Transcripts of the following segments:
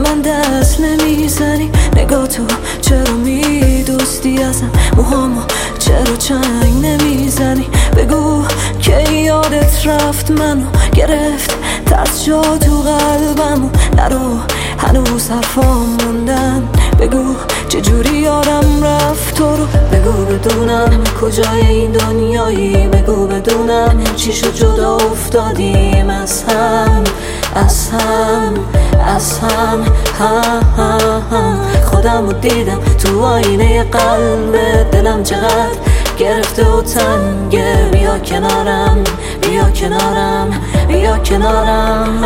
من دست نمیزنی؟ نگاه تو چرا میدوستی ازم؟ موهامو چرا چنگ نمیزنی؟ بگو که یادت رفت منو گرفت ترس جا تو قلبمو نرو هنوز حرفام موندن بگو چجوری یادم رفت تو رو بگو بدونم کجای این دنیایی بگو بدونم چی شد جدا افتادیم از هم خودم رو دیدم تو آینه قلب دلم چقدر گرفته و تنگه بیا کنارم بیا کنارم بیا کنارم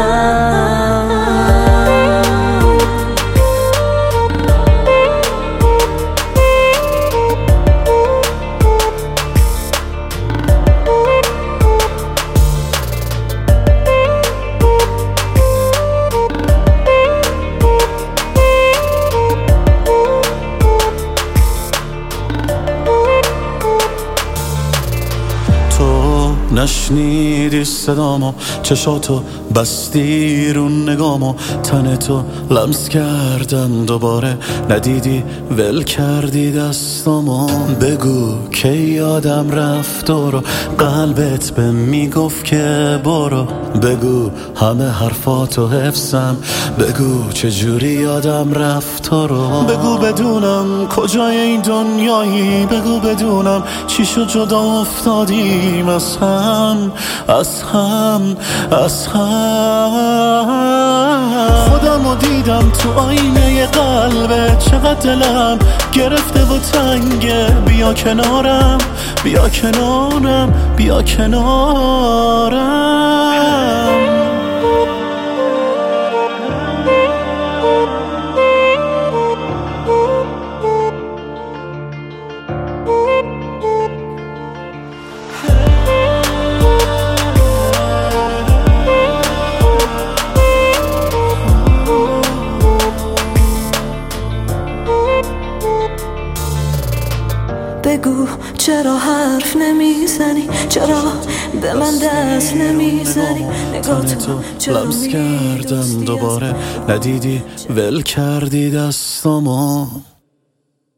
نشنیدی صدامو چشاتو بستی رو نگامو تنتو لمس کردم دوباره ندیدی ول کردی دستامو بگو که یادم رفت رو قلبت به میگفت که برو بگو همه حرفاتو حفظم بگو چجوری یادم رفت رو بگو بدونم کجای این دنیایی بگو بدونم چی شد جدا افتادیم از هم خودم رو دیدم تو آینه قلبه چقدر دلم گرفته و تنگه بیا کنارم بیا کنارم بیا کنارم بگو چرا حرف نمیزنی؟ چرا به من دست نمیزنی؟ نگاه تو چرا لمس کردم دوباره ندیدی ول کردی دستامو